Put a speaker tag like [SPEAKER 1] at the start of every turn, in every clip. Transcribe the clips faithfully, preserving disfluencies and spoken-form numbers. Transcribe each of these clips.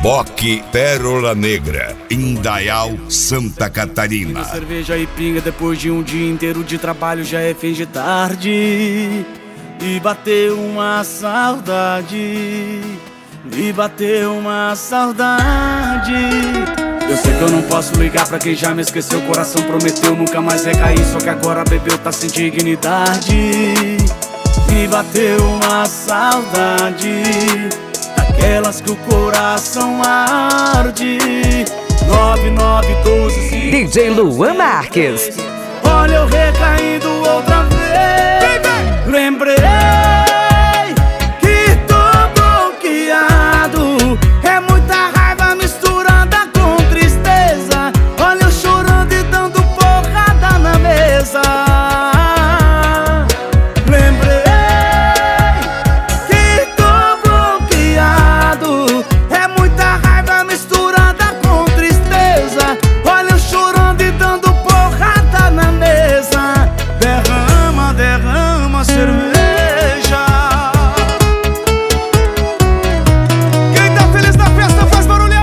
[SPEAKER 1] Reboque Pérola Negra, Indaial, Santa Catarina.
[SPEAKER 2] Cerveja e pinga depois de um dia inteiro de trabalho, já é fim de tarde. E bateu uma saudade, me bateu uma saudade. Eu sei que eu não posso ligar pra quem já me esqueceu. O coração prometeu nunca mais recair, só que agora bebeu, tá sem dignidade. Me bateu uma saudade, daquelas que o coração arde. Nove, nove, doze, cinco,
[SPEAKER 3] D J Luan Marques.
[SPEAKER 2] olha eu recaindo outra vez. Lembrei que tô bloqueado, é muita raiva misturada com tristeza. Olha eu chorando e dando porrada na mesa. Lembrei que tô bloqueado, é muita raiva misturada com tristeza. Olha eu chorando e dando porrada na mesa. Derrama, derrama cerveja. Quem tá feliz na festa faz barulho.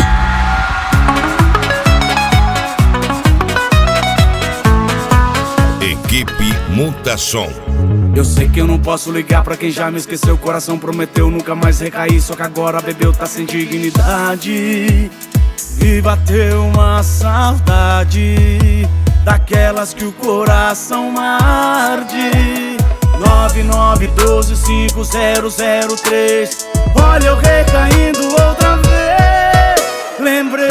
[SPEAKER 1] Equipe Mutação.
[SPEAKER 2] Eu sei que eu não posso ligar pra quem já me esqueceu. O coração prometeu nunca mais recair, só que agora bebeu, tá sem dignidade. E bateu uma saudade, daquelas que o coração arde. Nove, nove, doze, cinco, zero, zero, três. Olha eu recaindo outra vez. Lembrei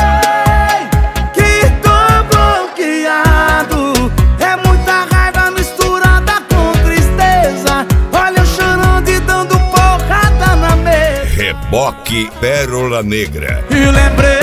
[SPEAKER 2] que tô bloqueado, é muita raiva misturada com tristeza. Olha eu chorando e dando porrada na mesa.
[SPEAKER 1] Reboque Pérola Negra.
[SPEAKER 2] E lembrei